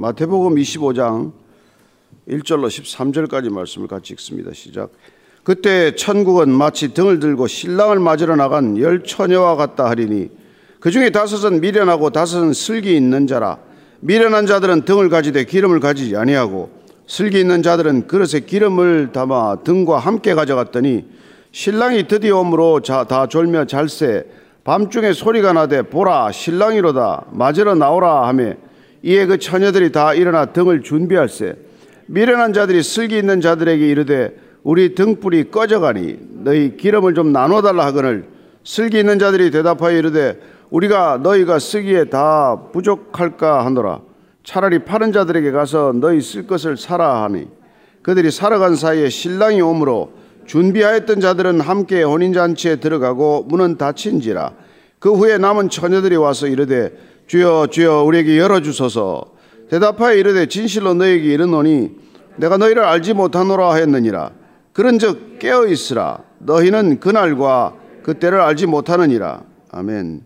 마태복음 25장 1절로 13절까지 말씀을 같이 읽습니다. 시작. 그때 천국은 마치 등을 들고 신랑을 맞으러 나간 10처녀와 같다 하리니 그 중에 5은 미련하고 5은 슬기 있는 자라. 미련한 자들은 등을 가지되 기름을 가지지 아니하고 슬기 있는 자들은 그릇에 기름을 담아 등과 함께 가져갔더니 신랑이 드디어 오므로 다 졸며 잘새 밤중에 소리가 나되 보라 신랑이로다 맞으러 나오라 하며 이에 그 처녀들이 다 일어나 등을 준비할세. 미련한 자들이 슬기 있는 자들에게 이르되 우리 등불이 꺼져가니 너희 기름을 좀 나눠달라 하거늘 슬기 있는 자들이 대답하여 이르되 우리가 너희가 쓰기에 다 부족할까 하노라. 차라리 파는 자들에게 가서 너희 쓸 것을 사라 하니 그들이 사러 간 사이에 신랑이 오므로 준비하였던 자들은 함께 혼인잔치에 들어가고 문은 닫힌지라. 그 후에 남은 처녀들이 와서 이르되 주여 주여 우리에게 열어주소서. 대답하여 이르되 진실로 너희에게 이르노니 내가 너희를 알지 못하노라 하였느니라. 그런즉 깨어있으라. 너희는 그날과 그때를 알지 못하느니라. 아멘.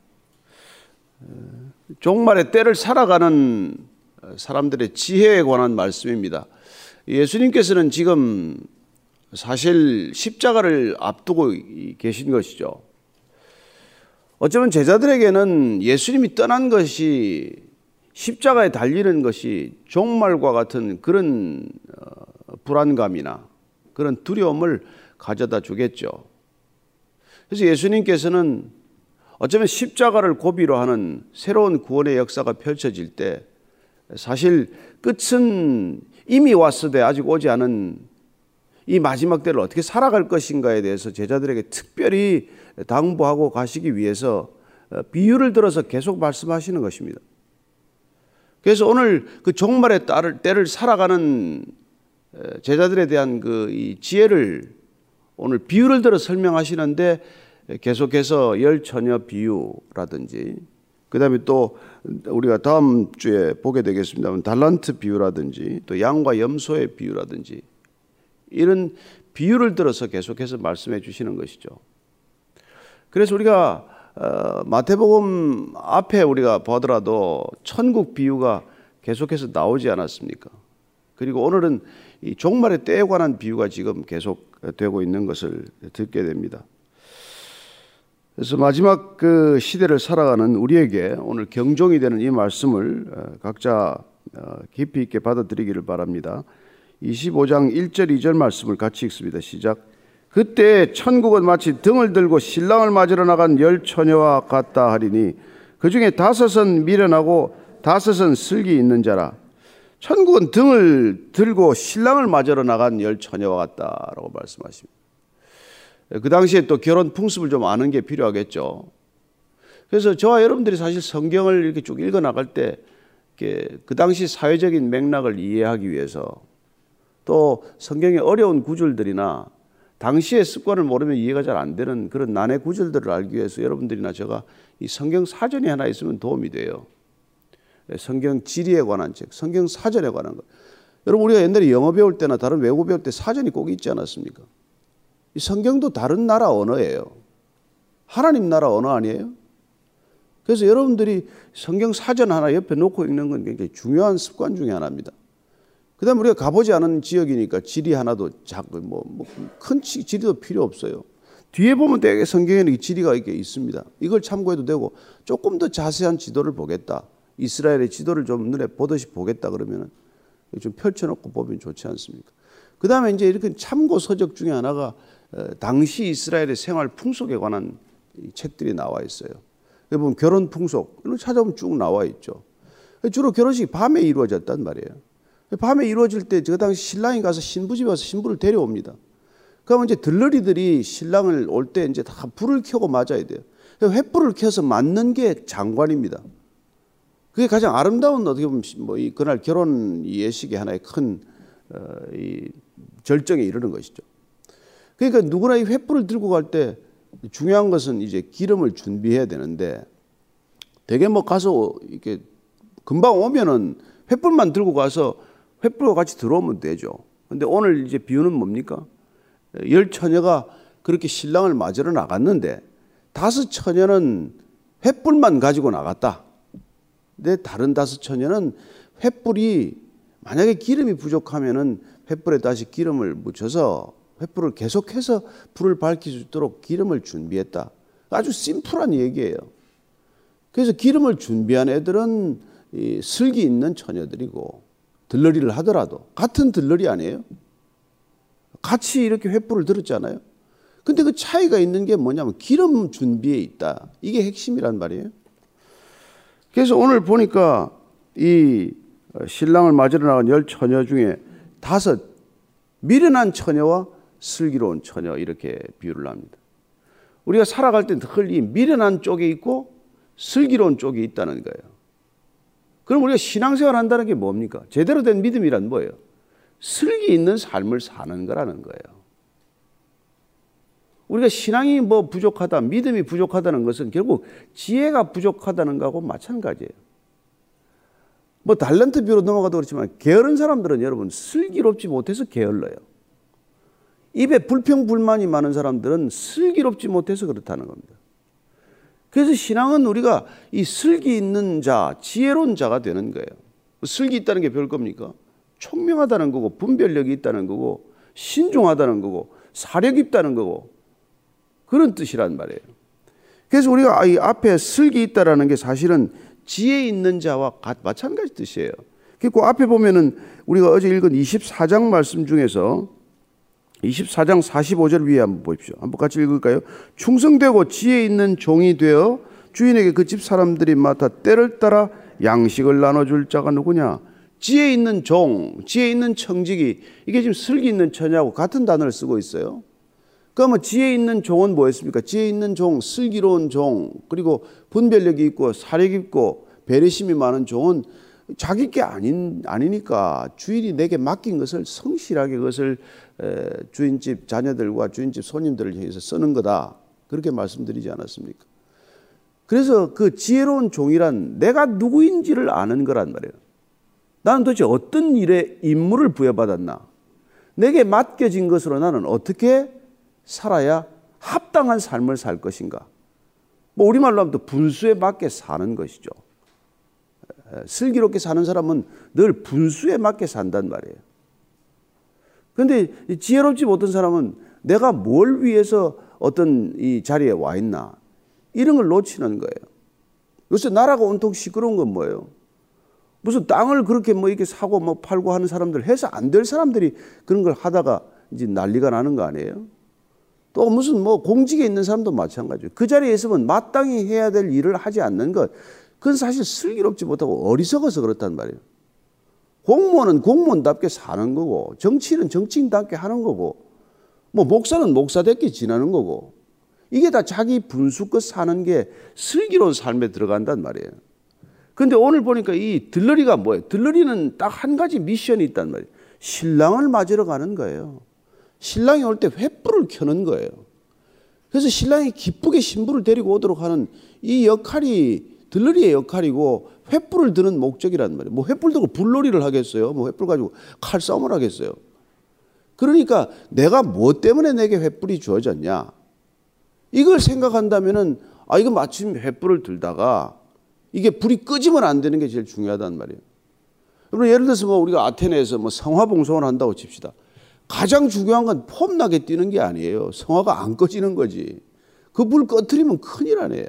종말의 때를 살아가는 사람들의 지혜에 관한 말씀입니다. 예수님께서는 지금 사실 십자가를 앞두고 계신 것이죠. 어쩌면 제자들에게는 예수님이 떠난 것이 십자가에 달리는 것이 종말과 같은 그런 불안감이나 그런 두려움을 가져다 주겠죠. 그래서 예수님께서는 어쩌면 십자가를 고비로 하는 새로운 구원의 역사가 펼쳐질 때 사실 끝은 이미 왔으되 아직 오지 않은 이 마지막 때를 어떻게 살아갈 것인가에 대해서 제자들에게 특별히 당부하고 가시기 위해서 비유를 들어서 계속 말씀하시는 것입니다. 그래서 오늘 그 종말의 때를 살아가는 제자들에 대한 이 지혜를 오늘 비유를 들어 설명하시는데 계속해서 10처녀 비유라든지 그 다음에 또 우리가 다음 주에 보게 되겠습니다만 달란트 비유라든지 또 양과 염소의 비유라든지 이런 비유를 들어서 계속해서 말씀해 주시는 것이죠. 그래서 우리가 마태복음 앞에 우리가 보더라도 천국 비유가 계속해서 나오지 않았습니까? 그리고 오늘은 이 종말의 때에 관한 비유가 지금 계속 되고 있는 것을 듣게 됩니다. 그래서 마지막 그 시대를 살아가는 우리에게 오늘 경종이 되는 이 말씀을 각자 깊이 있게 받아들이기를 바랍니다. 25장 1절 2절 말씀을 같이 읽습니다. 시작. 그때 천국은 마치 등을 들고 신랑을 맞으러 나간 10처녀와 같다 하리니 그 중에 5은 미련하고 5은 슬기 있는 자라. 천국은 등을 들고 신랑을 맞으러 나간 10처녀와 같다라고 말씀하십니다. 그 당시에 또 결혼 풍습을 좀 아는 게 필요하겠죠. 그래서 저와 여러분들이 사실 성경을 이렇게 쭉 읽어 나갈 때 그 당시 사회적인 맥락을 이해하기 위해서 또 성경의 어려운 구절들이나 당시의 습관을 모르면 이해가 잘 안 되는 그런 난해 구절들을 알기 위해서 여러분들이나 제가 이 성경 사전이 하나 있으면 도움이 돼요. 성경 지리에 관한 책, 성경 사전에 관한 것. 여러분 우리가 옛날에 영어 배울 때나 다른 외국 배울 때 사전이 꼭 있지 않았습니까? 이 성경도 다른 나라 언어예요. 하나님 나라 언어 아니에요? 그래서 여러분들이 성경 사전 하나 옆에 놓고 읽는 건 굉장히 중요한 습관 중에 하나입니다. 그 다음에 우리가 가보지 않은 지역이니까 지리 하나도 작고 큰 지리도 필요 없어요. 뒤에 보면 되게 성경에는 이 지리가 이렇게 있습니다. 이걸 참고해도 되고 조금 더 자세한 지도를 보겠다. 이스라엘의 지도를 좀 눈에 보듯이 보겠다 그러면 좀 펼쳐놓고 보면 좋지 않습니까? 그 다음에 이제 이렇게 참고 서적 중에 하나가 당시 이스라엘의 생활 풍속에 관한 책들이 나와 있어요. 여기 보면 결혼 풍속 이런 거 찾아보면 쭉 나와 있죠. 주로 결혼식이 밤에 이루어졌단 말이에요. 밤에 이루어질 때 그 당시 신랑이 가서 신부집에 와서 신부를 데려옵니다. 그러면 이제 들러리들이 신랑을 올 때 이제 다 불을 켜고 맞아야 돼요. 횃불을 켜서 맞는 게 장관입니다. 그게 가장 아름다운 어떻게 보면 이 그날 결혼 예식의 하나의 큰 이 절정에 이르는 것이죠. 그러니까 누구나 이 횃불을 들고 갈 때 중요한 것은 이제 기름을 준비해야 되는데 되게 가서 이렇게 금방 오면은 횃불만 들고 가서 횃불과 같이 들어오면 되죠. 근데 오늘 이제 비유는 뭡니까? 10처녀가 그렇게 신랑을 맞으러 나갔는데 5처녀는 횃불만 가지고 나갔다. 근데 다른 5처녀는 횃불이 만약에 기름이 부족하면은 횃불에 다시 기름을 묻혀서 횃불을 계속해서 불을 밝힐 수 있도록 기름을 준비했다. 아주 심플한 얘기예요. 그래서 기름을 준비한 애들은 이 슬기 있는 처녀들이고 들러리를 하더라도 같은 들러리 아니에요? 같이 이렇게 횃불을 들었잖아요. 근데 그 차이가 있는 게 뭐냐면 기름 준비에 있다. 이게 핵심이란 말이에요. 그래서 오늘 보니까 이 신랑을 맞으러 나간 10처녀 중에 5 미련한 처녀와 슬기로운 처녀 이렇게 비유를 합니다. 우리가 살아갈 때 늘 이 미련한 쪽에 있고 슬기로운 쪽이 있다는 거예요. 그럼 우리가 신앙생활 한다는 게 뭡니까? 제대로 된 믿음이란 뭐예요? 슬기 있는 삶을 사는 거라는 거예요. 우리가 신앙이 뭐 부족하다, 믿음이 부족하다는 것은 결국 지혜가 부족하다는 거하고 마찬가지예요. 뭐 달란트 비유로 넘어가도 그렇지만 게으른 사람들은 여러분 슬기롭지 못해서 게을러요. 입에 불평불만이 많은 사람들은 슬기롭지 못해서 그렇다는 겁니다. 그래서 신앙은 우리가 이 슬기 있는 자, 지혜로운 자가 되는 거예요. 슬기 있다는 게 별 겁니까? 총명하다는 거고 분별력이 있다는 거고 신중하다는 거고 사력 있다는 거고 그런 뜻이란 말이에요. 그래서 우리가 이 앞에 슬기 있다라는 게 사실은 지혜 있는 자와 마찬가지 뜻이에요. 그 앞에 보면은 우리가 어제 읽은 24장 말씀 중에서 24장 45절 위에 한번 보십시오. 한번 같이 읽을까요? 충성되고 지혜 있는 종이 되어 주인에게 그 집 사람들이 맡아 때를 따라 양식을 나눠줄 자가 누구냐? 지혜 있는 종, 지혜 있는 청지기, 이게 지금 슬기 있는 처녀하고 같은 단어를 쓰고 있어요. 그러면 지혜 있는 종은 뭐였습니까? 지혜 있는 종, 슬기로운 종, 그리고 분별력이 있고 사력 있고 배려심이 많은 종은 자기 게 아니니까 주인이 내게 맡긴 것을 성실하게 그것을 주인집 자녀들과 주인집 손님들을 향해서 쓰는 거다. 그렇게 말씀드리지 않았습니까? 그래서 그 지혜로운 종이란 내가 누구인지를 아는 거란 말이에요. 나는 도대체 어떤 일에 임무를 부여받았나? 내게 맡겨진 것으로 나는 어떻게 살아야 합당한 삶을 살 것인가? 뭐 우리말로 하면 또 분수에 맞게 사는 것이죠. 슬기롭게 사는 사람은 늘 분수에 맞게 산단 말이에요. 그런데 지혜롭지 못한 사람은 내가 뭘 위해서 어떤 이 자리에 와 있나 이런 걸 놓치는 거예요. 요새 나라가 온통 시끄러운 건 뭐예요? 무슨 땅을 그렇게 뭐 이렇게 사고 뭐 팔고 하는 사람들 해서 안 될 사람들이 그런 걸 하다가 이제 난리가 나는 거 아니에요? 또 무슨 뭐 공직에 있는 사람도 마찬가지예요. 그 자리에 있으면 마땅히 해야 될 일을 하지 않는 것, 그건 사실 슬기롭지 못하고 어리석어서 그렇단 말이에요. 공무원은 공무원답게 사는 거고 정치인은 정치인답게 하는 거고 뭐 목사는 목사답게 지내는 거고 이게 다 자기 분수껏 사는 게 슬기로운 삶에 들어간단 말이에요. 그런데 오늘 보니까 이 들러리가 뭐예요? 들러리는 딱 한 가지 미션이 있단 말이에요. 신랑을 맞으러 가는 거예요. 신랑이 올 때 횃불을 켜는 거예요. 그래서 신랑이 기쁘게 신부를 데리고 오도록 하는 이 역할이 들러리의 역할이고 횃불을 드는 목적이란 말이에요. 뭐 횃불 들고 불놀이를 하겠어요? 뭐 횃불 가지고 칼싸움을 하겠어요? 그러니까 내가 뭐 때문에 내게 횃불이 주어졌냐? 이걸 생각한다면은 이거 마침 횃불을 들다가 이게 불이 끄지면 안 되는 게 제일 중요하단 말이에요. 여러분 예를 들어서 뭐 우리가 아테네에서 뭐 성화 봉송을 한다고 칩시다. 가장 중요한 건 폼나게 뛰는 게 아니에요. 성화가 안 꺼지는 거지. 그 불 꺼뜨리면 큰일 아니에요.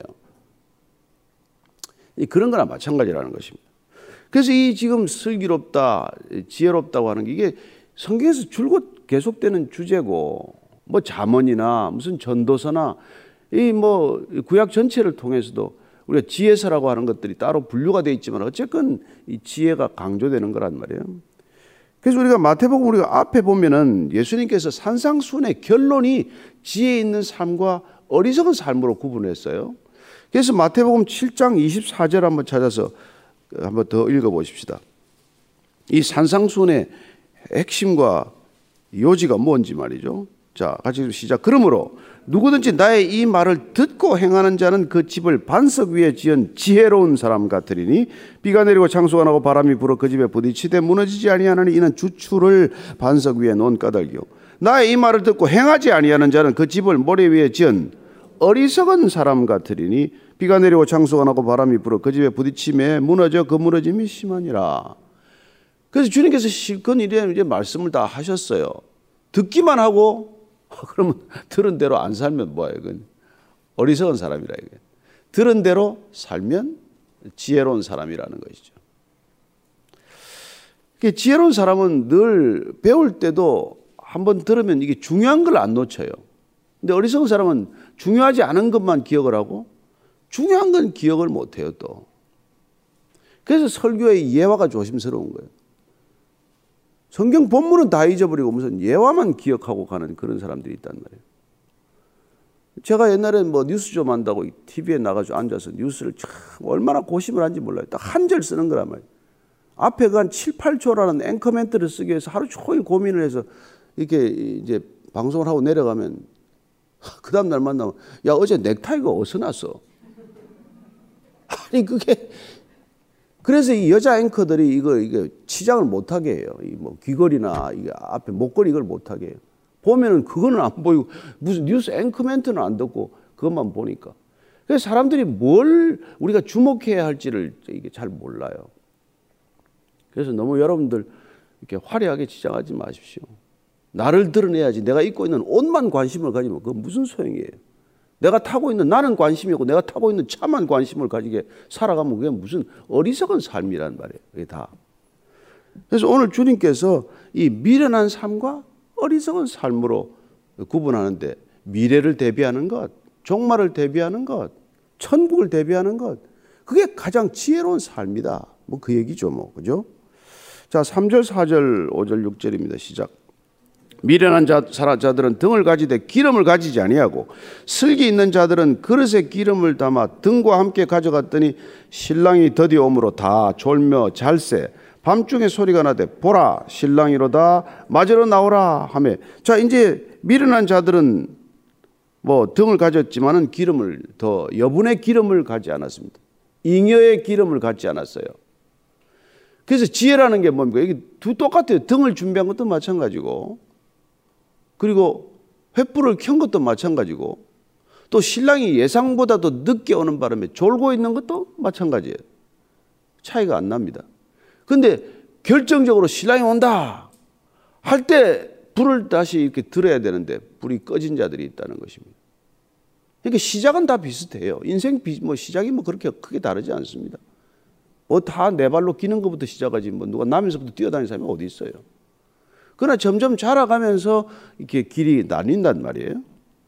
그런 거나 마찬가지라는 것입니다. 그래서 이 지금 슬기롭다, 지혜롭다고 하는 게 이게 성경에서 줄곧 계속되는 주제고 뭐 잠언이나 무슨 전도서나 이 뭐 구약 전체를 통해서도 우리가 지혜서라고 하는 것들이 따로 분류가 되어 있지만 어쨌건 이 지혜가 강조되는 거란 말이에요. 그래서 우리가 마태복음 우리가 앞에 보면은 예수님께서 산상수훈의 결론이 지혜 있는 삶과 어리석은 삶으로 구분했어요. 그래서 마태복음 7장 24절 한번 찾아서 한번 더 읽어보십시다. 이 산상수훈의 핵심과 요지가 뭔지 말이죠. 자, 같이 시작. 그러므로 누구든지 나의 이 말을 듣고 행하는 자는 그 집을 반석 위에 지은 지혜로운 사람 같으리니 비가 내리고 창수가 나고 바람이 불어 그 집에 부딪히되 무너지지 아니하나니 이는 주추를 반석 위에 놓은 까닭이요 나의 이 말을 듣고 행하지 아니하는 자는 그 집을 모래 위에 지은 어리석은 사람 같으리니 비가 내리고 창수가 나고 바람이 불어 그 집에 부딪힘에 무너져 그 무너짐이 심하니라. 그래서 주님께서 실컷 이제 말씀을 다 하셨어요. 듣기만 하고 그러면 들은 대로 안 살면 뭐예요? 어리석은 사람이라 이게. 들은 대로 살면 지혜로운 사람이라는 것이죠. 지혜로운 사람은 늘 배울 때도 한번 들으면 이게 중요한 걸 안 놓쳐요. 근데 어리석은 사람은 중요하지 않은 것만 기억을 하고 중요한 건 기억을 못 해요, 또. 그래서 설교의 예화가 조심스러운 거예요. 성경 본문은 다 잊어버리고 무슨 예화만 기억하고 가는 그런 사람들이 있단 말이에요. 제가 옛날에 뉴스 좀 한다고 TV에 나가서 앉아서 뉴스를 참 얼마나 고심을 한지 몰라요. 딱 한 절 쓰는 거란 말이에요. 앞에 한 7, 8초라는 앵커 멘트를 쓰기 위해서 하루 종일 고민을 해서 이렇게 이제 방송을 하고 내려가면 그 다음 날 만나면 야, 어제 넥타이가 어디서 났어? 아니, 그래서 이 여자 앵커들이 이게 치장을 못하게 해요. 귀걸이나 이게 앞에 목걸이 이걸 못하게 해요. 보면은 그거는 안 보이고 무슨 뉴스 앵커 멘트는 안 듣고 그것만 보니까. 그래서 사람들이 뭘 우리가 주목해야 할지를 이게 잘 몰라요. 그래서 너무 여러분들 이렇게 화려하게 치장하지 마십시오. 나를 드러내야지. 내가 입고 있는 옷만 관심을 가지면 그건 무슨 소용이에요. 내가 타고 있는 나는 관심이고 내가 타고 있는 차만 관심을 가지게 살아가면 그게 무슨 어리석은 삶이란 말이에요. 그게 다. 그래서 오늘 주님께서 이 미련한 삶과 어리석은 삶으로 구분하는데 미래를 대비하는 것, 종말을 대비하는 것, 천국을 대비하는 것, 그게 가장 지혜로운 삶이다. 그 얘기죠, 그죠? 자, 3절, 4절, 5절, 6절입니다. 시작. 미련한 자들은 등을 가지되 기름을 가지지 아니하고 슬기 있는 자들은 그릇에 기름을 담아 등과 함께 가져갔더니 신랑이 더디옴으로 다 졸며 잘세 밤중에 소리가 나되 보라 신랑이로다 맞으러 나오라 하며. 자, 이제 미련한 자들은 등을 가졌지만은 기름을 더 여분의 기름을 가지 않았습니다. 잉여의 기름을 갖지 않았어요. 그래서 지혜라는 게 뭡니까? 이게 두 똑같아요. 등을 준비한 것도 마찬가지고, 그리고 횃불을 켠 것도 마찬가지고, 또 신랑이 예상보다도 늦게 오는 바람에 졸고 있는 것도 마찬가지예요. 차이가 안 납니다. 그런데 결정적으로 신랑이 온다 할 때 불을 다시 이렇게 들어야 되는데 불이 꺼진 자들이 있다는 것입니다. 그러니까 시작은 다 비슷해요. 인생 시작이 그렇게 크게 다르지 않습니다. 다 내 발로 기는 것부터 시작하지 누가 나면서부터 뛰어다니는 사람이 어디 있어요. 그러나 점점 자라가면서 이렇게 길이 나뉜단 말이에요.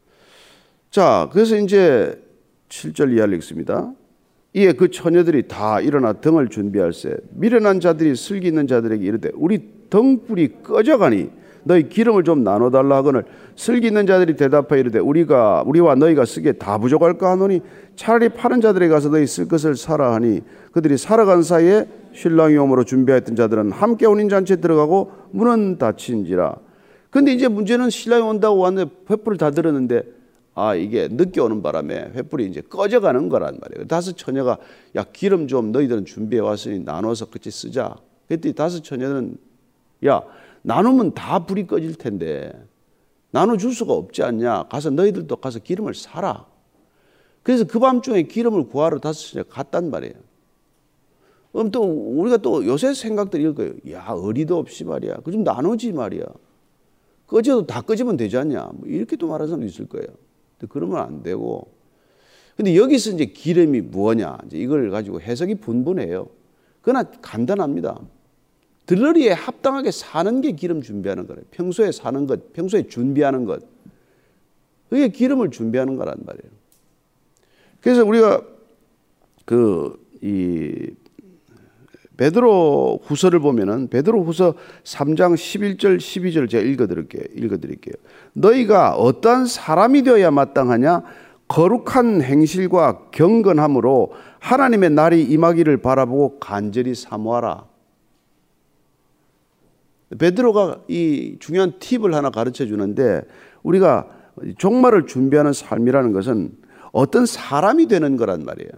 자, 그래서 이제 7절 이하를 읽습니다. 이에 그 처녀들이 다 일어나 등을 준비할세 미련한 자들이 슬기 있는 자들에게 이르되 우리 등불이 꺼져가니 너희 기름을 좀 나눠달라 하거늘 슬기 있는 자들이 대답하여 이르되 우리와 너희가 쓰기에 다 부족할까 하노니 차라리 파는 자들에게 가서 너희 쓸 것을 사라 하니 그들이 살아간 사이에 신랑이 오므로 준비하였던 자들은 함께 혼인잔치에 들어가고 문은 닫힌지라. 근데 이제 문제는 신랑이 온다고 왔는데 횃불을 다 들었는데 이게 늦게 오는 바람에 횃불이 이제 꺼져가는 거란 말이에요. 다섯 처녀가 야, 기름 좀 너희들은 준비해 왔으니 나눠서 같이 쓰자. 그랬더니 다섯 처녀는 야, 나누면 다 불이 꺼질 텐데 나눠줄 수가 없지 않냐. 가서 너희들도 가서 기름을 사라. 그래서 그 밤중에 기름을 구하러 다섯 처녀가 갔단 말이에요. 그럼 또 우리가 또 요새 생각들 이럴 거예요. 야, 어리도 없이 말이야. 그 좀 나누지 말이야. 꺼져도 다 꺼지면 되지 않냐. 이렇게 또 말하는 사람도 있을 거예요. 근데 그러면 안 되고. 근데 여기서 이제 기름이 뭐냐. 이제 이걸 가지고 해석이 분분해요. 그러나 간단합니다. 들러리에 합당하게 사는 게 기름 준비하는 거예요. 평소에 사는 것, 평소에 준비하는 것. 그게 기름을 준비하는 거란 말이에요. 그래서 우리가 베드로 후서를 보면은 베드로 후서 3장 11절 12절 제가 읽어드릴게요. 너희가 어떠한 사람이 되어야 마땅하냐? 거룩한 행실과 경건함으로 하나님의 날이 임하기를 바라보고 간절히 사모하라. 베드로가 이 중요한 팁을 하나 가르쳐 주는데 우리가 종말을 준비하는 삶이라는 것은 어떤 사람이 되는 거란 말이에요.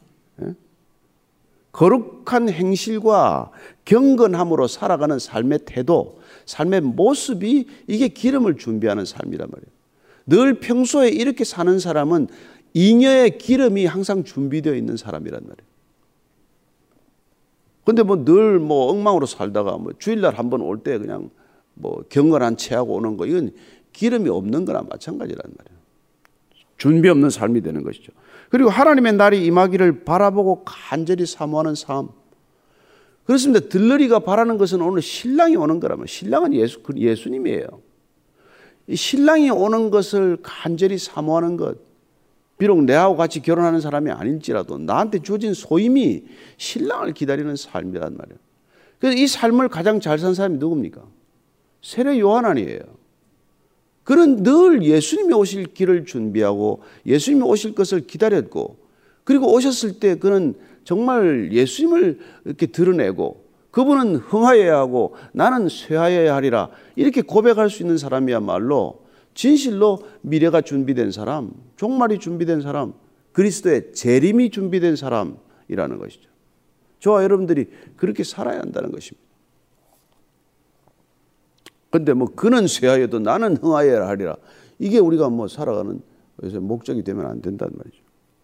거룩한 행실과 경건함으로 살아가는 삶의 태도, 삶의 모습이 이게 기름을 준비하는 삶이란 말이에요. 늘 평소에 이렇게 사는 사람은 잉여의 기름이 항상 준비되어 있는 사람이란 말이에요. 근데 뭐 늘 뭐 엉망으로 살다가 뭐 주일날 한번 올 때 그냥 뭐 경건한 체하고 오는 거, 이건 기름이 없는 거나 마찬가지란 말이에요. 준비 없는 삶이 되는 것이죠. 그리고 하나님의 날이 임하기를 바라보고 간절히 사모하는 삶. 그렇습니다. 들러리가 바라는 것은 오늘 신랑이 오는 거라면, 신랑은 예수님이에요. 이 신랑이 오는 것을 간절히 사모하는 것. 비록 내하고 같이 결혼하는 사람이 아닐지라도 나한테 주어진 소임이 신랑을 기다리는 삶이란 말이에요. 그래서 이 삶을 가장 잘 산 사람이 누굽니까? 세례 요한이에요. 그는 늘 예수님이 오실 길을 준비하고 예수님이 오실 것을 기다렸고, 그리고 오셨을 때 그는 정말 예수님을 이렇게 드러내고, 그분은 흥하여야 하고 나는 쇠하여야 하리라, 이렇게 고백할 수 있는 사람이야말로 진실로 미래가 준비된 사람, 종말이 준비된 사람, 그리스도의 재림이 준비된 사람이라는 것이죠. 저와 여러분들이 그렇게 살아야 한다는 것입니다. 그런데 뭐 그는 쇠하여도 나는 흥하여야 하리라, 이게 우리가 뭐 살아가는 목적이 되면 안 된단 말이죠.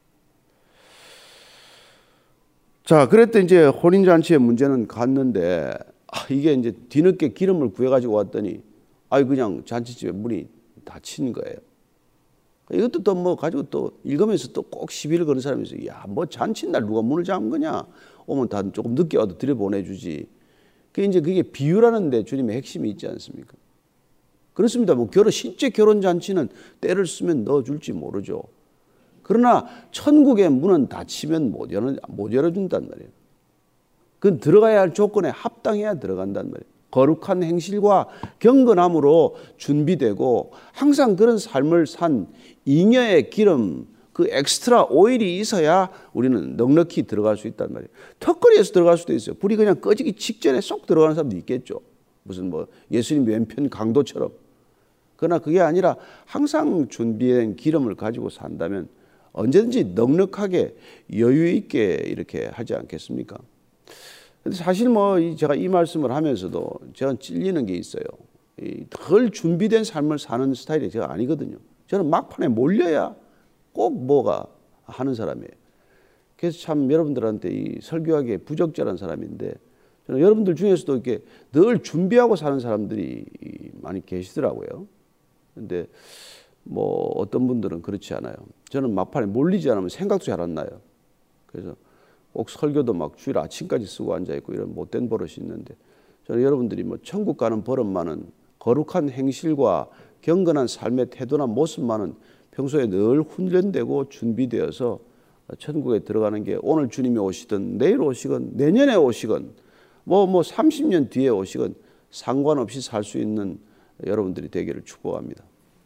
자, 그랬더니 이제 혼인잔치의 문제는 갔는데, 이게 이제 뒤늦게 기름을 구해가지고 왔더니, 그냥 잔치집에 문이 닫힌 거예요. 이것도 또 뭐 가지고 또 읽으면서 또 꼭 시비를 거는 사람이 있어요. 야, 뭐 잔치날 누가 문을 잠근 거냐? 오면 다 조금 늦게 와도 들여보내주지. 그게 비유라는데 주님의 핵심이 있지 않습니까? 그렇습니다. 뭐 실제 결혼잔치는 때를 쓰면 넣어줄지 모르죠. 그러나 천국의 문은 닫히면 못 열어준단 말이에요. 그건 들어가야 할 조건에 합당해야 들어간단 말이에요. 거룩한 행실과 경건함으로 준비되고 항상 그런 삶을 산 잉여의 기름, 그 엑스트라 오일이 있어야 우리는 넉넉히 들어갈 수 있단 말이에요. 턱걸이에서 들어갈 수도 있어요. 불이 그냥 꺼지기 직전에 쏙 들어가는 사람도 있겠죠. 무슨 뭐 예수님 왼편 강도처럼. 그러나 그게 아니라 항상 준비된 기름을 가지고 산다면 언제든지 넉넉하게 여유 있게 이렇게 하지 않겠습니까? 근데 사실 뭐 제가 이 말씀을 하면서도 제가 찔리는 게 있어요. 덜 준비된 삶을 사는 스타일이 제가 아니거든요. 저는 막판에 몰려야 꼭 뭐가 하는 사람이에요. 그래서 참 여러분들한테 이 설교하기에 부적절한 사람인데, 저는 여러분들 중에서도 이렇게 늘 준비하고 사는 사람들이 많이 계시더라고요. 근데 뭐 어떤 분들은 그렇지 않아요. 저는 막판에 몰리지 않으면 생각도 잘 안 나요. 그래서 꼭 설교도 막 주일 아침까지 쓰고 앉아있고 이런 못된 버릇이 있는데, 저는 여러분들이 뭐 천국 가는 버릇만은, 거룩한 행실과 경건한 삶의 태도나 모습만은 평소에 늘 훈련되고 준비되어서 천국에 들어가는 게 오늘 주님이 오시든 내일 오시건 내년에 오시건 뭐 30년 뒤에 오시건 상관없이 살 수 있는 여러분들이 되기를 축복합니다.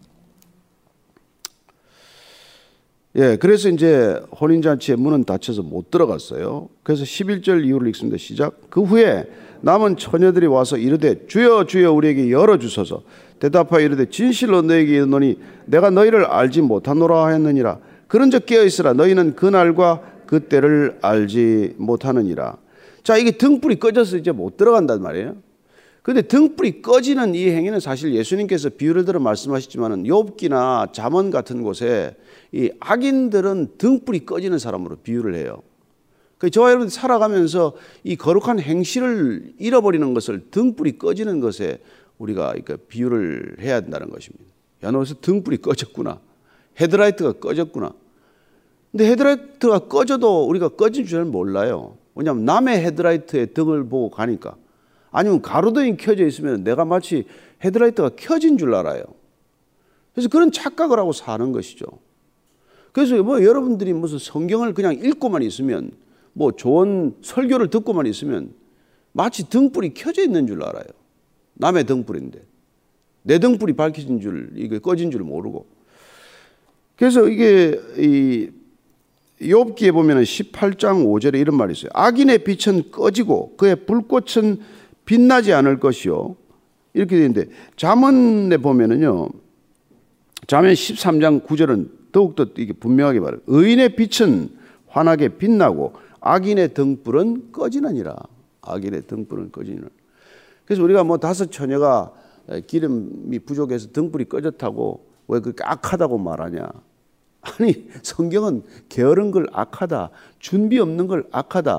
예, 그래서 이제 혼인잔치의 문은 닫혀서 못 들어갔어요. 그래서 11절 이후를 읽습니다. 시작. 그 후에 남은 처녀들이 와서 이르되 주여 주여 우리에게 열어주소서. 대답하여 이르되 진실로 너에게 이르노니 내가 너희를 알지 못하노라 하였느니라. 그런즉 깨어있으라. 너희는 그날과 그때를 알지 못하느니라. 자, 이게 등불이 꺼져서 이제 못 들어간단 말이에요. 그런데 등불이 꺼지는 이 행위는 사실 예수님께서 비유를 들어 말씀하시지만은 욥기나 잠언 같은 곳에 이 악인들은 등불이 꺼지는 사람으로 비유를 해요. 그 저와 여러분 살아가면서 이 거룩한 행실을 잃어버리는 것을 등불이 꺼지는 것에 우리가 비유를 해야 한다는 것입니다. 야, 너 어디서 등불이 꺼졌구나. 헤드라이트가 꺼졌구나. 근데 헤드라이트가 꺼져도 우리가 꺼진 줄 몰라요. 왜냐하면 남의 헤드라이트에 등을 보고 가니까. 아니면 가로등이 켜져 있으면 내가 마치 헤드라이트가 켜진 줄 알아요. 그래서 그런 착각을 하고 사는 것이죠. 그래서 뭐 여러분들이 무슨 성경을 그냥 읽고만 있으면, 뭐 좋은 설교를 듣고만 있으면 마치 등불이 켜져 있는 줄 알아요. 남의 등불인데 내 등불이 밝혀진 줄, 이게 꺼진 줄 모르고. 그래서 이게 이 욥기에 보면은 18장 5절에 이런 말이 있어요. 악인의 빛은 꺼지고 그의 불꽃은 빛나지 않을 것이요. 이렇게 되어 있는데, 잠언에 보면은요, 잠언 13장 9절은 더욱더 이게 분명하게 말해요. 의인의 빛은 환하게 빛나고 악인의 등불은 꺼지느니라. 악인의 등불은 꺼지느니라. 그래서 우리가 뭐 5 처녀가 기름이 부족해서 등불이 꺼졌다고 왜 그렇게 악하다고 말하냐. 아니, 성경은 게으른 걸 악하다, 준비 없는 걸 악하다,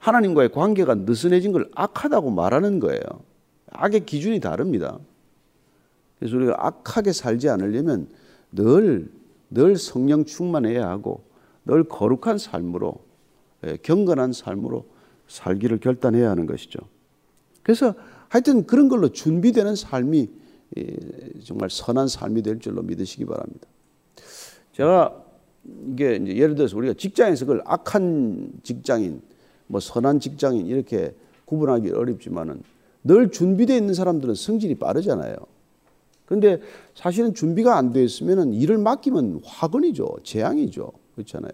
하나님과의 관계가 느슨해진 걸 악하다고 말하는 거예요. 악의 기준이 다릅니다. 그래서 우리가 악하게 살지 않으려면 늘 성령 충만해야 하고 늘 거룩한 삶으로, 경건한 삶으로 살기를 결단해야 하는 것이죠. 그래서 하여튼 그런 걸로 준비되는 삶이 정말 선한 삶이 될 줄로 믿으시기 바랍니다. 제가 이게 이제 예를 들어서 우리가 직장에서 그걸 악한 직장인, 뭐 선한 직장인 이렇게 구분하기 어렵지만은 늘 준비되어 있는 사람들은 성질이 빠르잖아요. 그런데 사실은 준비가 안 되어 있으면은 일을 맡기면 화근이죠, 재앙이죠, 그렇잖아요.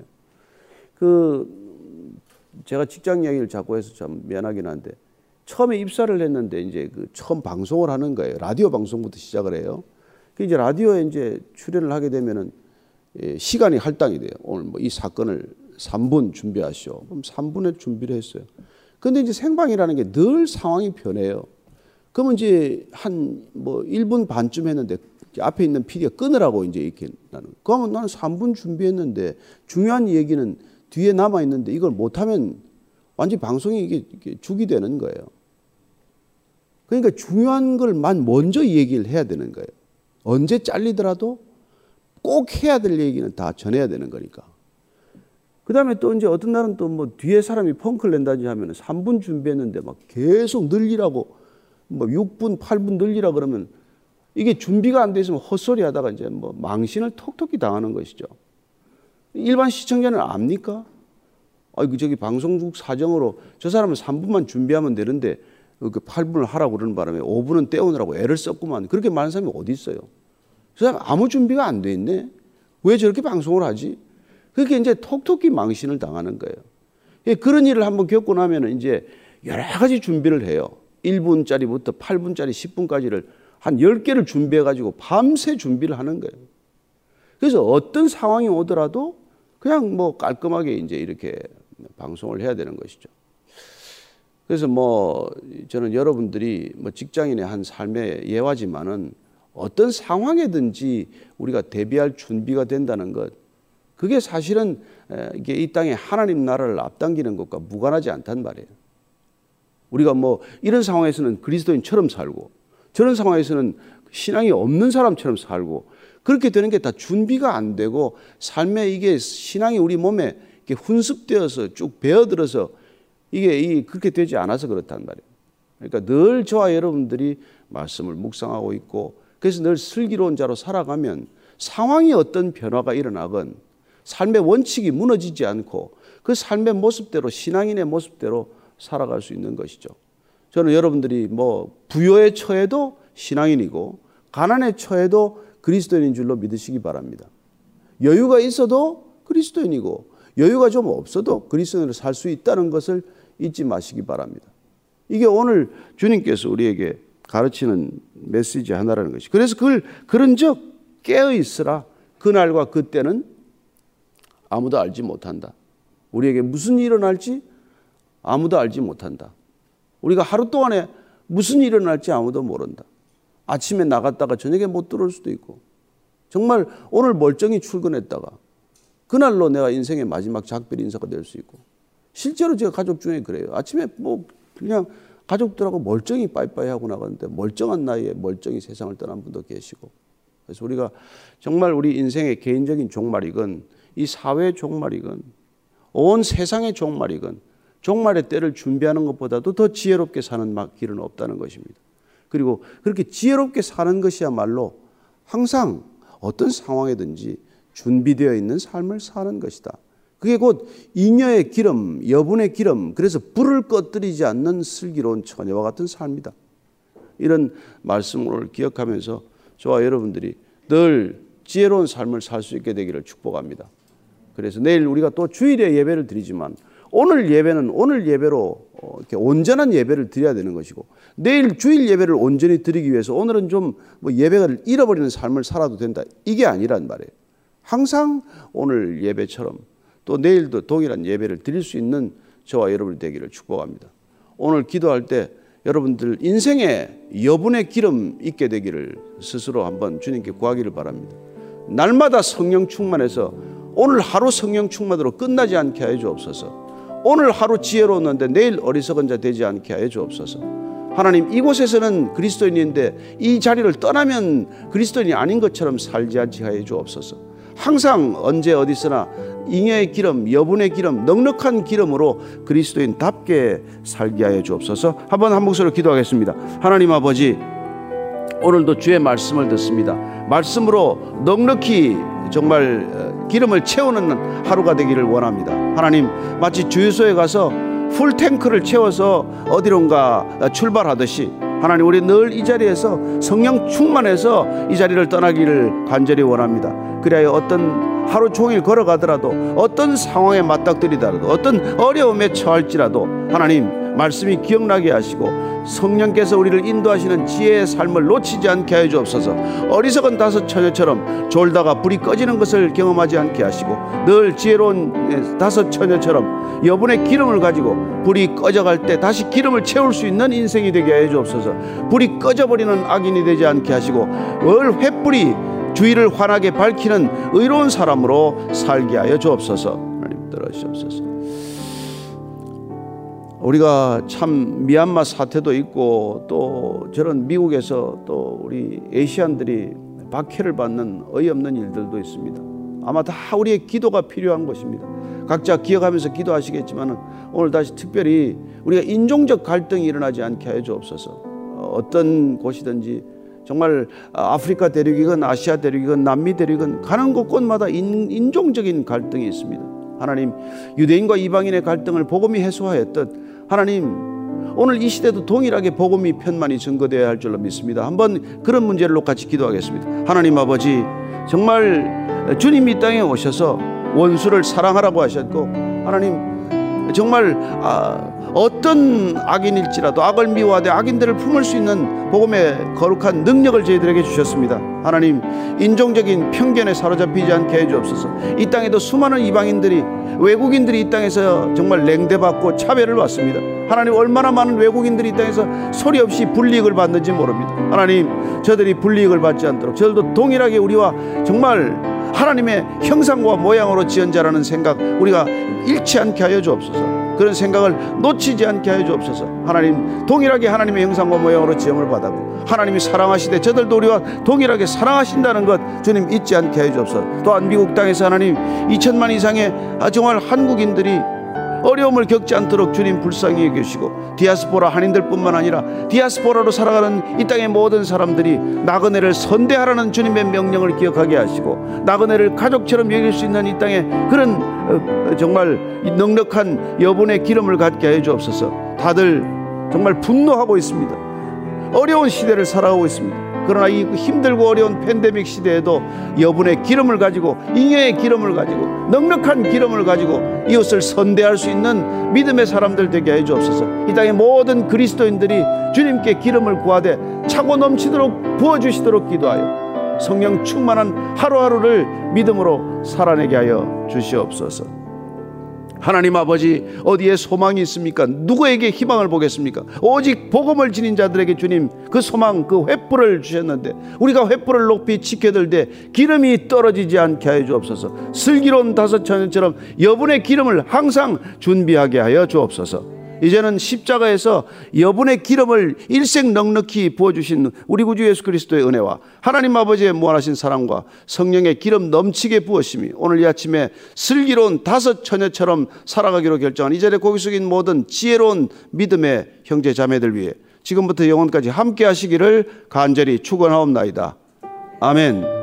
제가 직장 이야기를 자꾸 해서 참 미안하긴 한데 처음에 입사를 했는데 이제 처음 방송을 하는 거예요. 라디오 방송부터 시작을 해요. 그 이제 라디오에 이제 출연을 하게 되면은 시간이 할당이 돼요. 오늘 뭐 이 사건을 3분 준비하시오. 그럼 3분에 준비를 했어요. 근데 이제 생방이라는 게 늘 상황이 변해요. 그러면 이제 한 뭐 1분 반쯤 했는데 앞에 있는 PD가 끊으라고 이제 이렇게 그러면 나는 3분 준비했는데 중요한 얘기는 뒤에 남아 있는데 이걸 못하면 완전히 방송이 이게 죽이 되는 거예요. 그러니까 중요한 걸만 먼저 얘기를 해야 되는 거예요. 언제 잘리더라도 꼭 해야 될 얘기는 다 전해야 되는 거니까. 그 다음에 또 이제 어떤 날은 또 뭐 뒤에 사람이 펑크를 낸다든지 하면 3분 준비했는데 막 계속 늘리라고 뭐 6분, 8분 늘리라 그러면 이게 준비가 안 돼 있으면 헛소리 하다가 이제 뭐 망신을 톡톡히 당하는 것이죠. 일반 시청자는 압니까? 저기 방송국 사정으로 저 사람은 3분만 준비하면 되는데 그 8분을 하라고 그러는 바람에 5분은 떼우느라고 애를 썼구만. 그렇게 말하는 사람이 어디 있어요? 저 사람 아무 준비가 안 돼 있네. 왜 저렇게 방송을 하지? 그렇게 이제 톡톡히 망신을 당하는 거예요. 그런 일을 한번 겪고 나면 이제 여러 가지 준비를 해요. 1분짜리부터 8분짜리 10분까지를 한 10개를 준비해가지고 밤새 준비를 하는 거예요. 그래서 어떤 상황이 오더라도 그냥 뭐 깔끔하게 이제 이렇게 방송을 해야 되는 것이죠. 그래서 뭐 저는 여러분들이 뭐 직장인의 한 삶의 예화지만은 어떤 상황에든지 우리가 대비할 준비가 된다는 것, 그게 사실은 이게 이 땅에 하나님 나라를 앞당기는 것과 무관하지 않단 말이에요. 우리가 뭐 이런 상황에서는 그리스도인처럼 살고 저런 상황에서는 신앙이 없는 사람처럼 살고 그렇게 되는 게 다 준비가 안 되고 삶에 이게 신앙이 우리 몸에 이렇게 훈습되어서 쭉 배어들어서 이게 그렇게 되지 않아서 그렇단 말이에요. 그러니까 늘 저와 여러분들이 말씀을 묵상하고 있고 그래서 늘 슬기로운 자로 살아가면 상황이 어떤 변화가 일어나건 삶의 원칙이 무너지지 않고 그 삶의 모습대로 신앙인의 모습대로 살아갈 수 있는 것이죠. 저는 여러분들이 뭐 부요에 처해도 신앙인이고 가난에 처해도 그리스도인인 줄로 믿으시기 바랍니다. 여유가 있어도 그리스도인이고 여유가 좀 없어도 그리스도인으로 살 수 있다는 것을 잊지 마시기 바랍니다. 이게 오늘 주님께서 우리에게 가르치는 메시지 하나라는 것이. 그래서 그런즉 깨어 있으라. 그날과 그때는 아무도 알지 못한다. 우리에게 무슨 일이 일어날지 아무도 알지 못한다. 우리가 하루 동안에 무슨 일이 일어날지 아무도 모른다. 아침에 나갔다가 저녁에 못 들어올 수도 있고 정말 오늘 멀쩡히 출근했다가 그날로 내가 인생의 마지막 작별 인사가 될 수 있고 실제로 제가 가족 중에 그래요. 아침에 뭐 그냥 가족들하고 멀쩡히 빠이빠이 하고 나갔는데 멀쩡한 나이에 멀쩡히 세상을 떠난 분도 계시고 그래서 우리가 정말 우리 인생의 개인적인 종말이건 이 사회의 종말이건 온 세상의 종말이건 종말의 때를 준비하는 것보다도 더 지혜롭게 사는 길은 없다는 것입니다. 그리고 그렇게 지혜롭게 사는 것이야말로 항상 어떤 상황에든지 준비되어 있는 삶을 사는 것이다. 그게 곧 잉여의 기름, 여분의 기름, 그래서 불을 꺼뜨리지 않는 슬기로운 처녀와 같은 삶이다. 이런 말씀을 기억하면서 저와 여러분들이 늘 지혜로운 삶을 살 수 있게 되기를 축복합니다. 그래서 내일 우리가 또 주일에 예배를 드리지만 오늘 예배는 오늘 예배로 이렇게 온전한 예배를 드려야 되는 것이고 내일 주일 예배를 온전히 드리기 위해서 오늘은 좀 뭐 예배를 잃어버리는 삶을 살아도 된다. 이게 아니란 말이에요. 항상 오늘 예배처럼 또 내일도 동일한 예배를 드릴 수 있는 저와 여러분이 되기를 축복합니다. 오늘 기도할 때 여러분들 인생에 여분의 기름 있게 되기를 스스로 한번 주님께 구하기를 바랍니다. 날마다 성령 충만해서 오늘 하루 성령 충만으로 끝나지 않게 하여 주옵소서. 오늘 하루 지혜로웠는데 내일 어리석은 자 되지 않게 하여 주옵소서. 하나님, 이곳에서는 그리스도인인데 이 자리를 떠나면 그리스도인이 아닌 것처럼 살지 않게 하여 주옵소서. 항상 언제 어디서나 잉여의 기름, 여분의 기름, 넉넉한 기름으로 그리스도인답게 살게 하여 주옵소서. 한번 한 목소리로 기도하겠습니다. 하나님 아버지, 오늘도 주의 말씀을 듣습니다. 말씀으로 넉넉히 정말 기름을 채우는 하루가 되기를 원합니다. 하나님, 마치 주유소에 가서 풀탱크를 채워서 어디론가 출발하듯이 하나님, 우리 늘 이 자리에서 성령 충만해서 이 자리를 떠나기를 간절히 원합니다. 그래야 어떤 하루 종일 걸어가더라도, 어떤 상황에 맞닥뜨리더라도, 어떤 어려움에 처할지라도 하나님 말씀이 기억나게 하시고 성령께서 우리를 인도하시는 지혜의 삶을 놓치지 않게 하여 주옵소서. 어리석은 다섯 처녀처럼 졸다가 불이 꺼지는 것을 경험하지 않게 하시고 늘 지혜로운 다섯 처녀처럼 여분의 기름을 가지고 불이 꺼져갈 때 다시 기름을 채울 수 있는 인생이 되게 하여 주옵소서. 불이 꺼져버리는 악인이 되지 않게 하시고 늘 횃불이 주위를 환하게 밝히는 의로운 사람으로 살게 하여 주옵소서. 하나님 들어주시옵소서. 우리가 참 미얀마 사태도 있고 또 저런 미국에서 또 우리 아시안들이 박해를 받는 어이없는 일들도 있습니다. 아마 다 우리의 기도가 필요한 것입니다. 각자 기억하면서 기도하시겠지만 오늘 다시 특별히 우리가 인종적 갈등이 일어나지 않게 하여 주옵소서. 어떤 곳이든지 정말 아프리카 대륙이건 아시아 대륙이건 남미 대륙이건 가는 곳곳마다 인종적인 갈등이 있습니다. 하나님, 유대인과 이방인의 갈등을 복음이 해소하였듯 하나님, 오늘 이 시대도 동일하게 복음이 편만이 증거되어야 할 줄로 믿습니다. 한번 그런 문제를 놓고 같이 기도하겠습니다. 하나님 아버지, 정말 주님이 이 땅에 오셔서 원수를 사랑하라고 하셨고 하나님 정말 어떤 악인일지라도 악을 미워하되 악인들을 품을 수 있는 복음의 거룩한 능력을 저희들에게 주셨습니다. 하나님, 인종적인 편견에 사로잡히지 않게 해주옵소서. 이 땅에도 수많은 이방인들이, 외국인들이 이 땅에서 정말 냉대받고 차별을 받습니다. 하나님, 얼마나 많은 외국인들이 이 땅에서 소리 없이 불이익을 받는지 모릅니다. 하나님, 저들이 불이익을 받지 않도록 저들도 동일하게 우리와 정말 하나님의 형상과 모양으로 지은 자라는 생각 우리가 잃지 않게 하여 주옵소서. 그런 생각을 놓치지 않게 하여 주옵소서. 하나님, 동일하게 하나님의 형상과 모양으로 지음을 받았고 하나님이 사랑하시되 저들도 우리와 동일하게 사랑하신다는 것 주님 잊지 않게 하여 주옵소서. 또한 미국 땅에서 하나님 2천만 이상의 정말 한국인들이 어려움을 겪지 않도록 주님 불쌍히 여기시고 디아스포라 한인들뿐만 아니라 디아스포라로 살아가는 이 땅의 모든 사람들이 나그네를 선대하라는 주님의 명령을 기억하게 하시고 나그네를 가족처럼 여길 수 있는 이 땅에 그런 정말 넉넉한 여분의 기름을 갖게 해 주옵소서. 다들 정말 분노하고 있습니다. 어려운 시대를 살아가고 있습니다. 그러나 이 힘들고 어려운 팬데믹 시대에도 여분의 기름을 가지고, 잉여의 기름을 가지고, 넉넉한 기름을 가지고 이웃을 선대할 수 있는 믿음의 사람들 되게 해 주옵소서. 이 땅의 모든 그리스도인들이 주님께 기름을 구하되 차고 넘치도록 부어주시도록 기도하여 성령 충만한 하루하루를 믿음으로 살아내게 하여 주시옵소서. 하나님 아버지, 어디에 소망이 있습니까? 누구에게 희망을 보겠습니까? 오직 복음을 지닌 자들에게 주님 그 소망, 그 횃불을 주셨는데 우리가 횃불을 높이 지켜들되 기름이 떨어지지 않게 하여 주옵소서. 슬기로운 다섯 처녀처럼 여분의 기름을 항상 준비하게 하여 주옵소서. 이제는 십자가에서 여분의 기름을 일생 넉넉히 부어주신 우리 구주 예수 그리스도의 은혜와 하나님 아버지의 무한하신 사랑과 성령의 기름 넘치게 부으심이 오늘 이 아침에 슬기로운 다섯 처녀처럼 살아가기로 결정한 이 자리에 고개 숙인 모든 지혜로운 믿음의 형제 자매들 위해 지금부터 영원까지 함께 하시기를 간절히 축원하옵나이다. 아멘.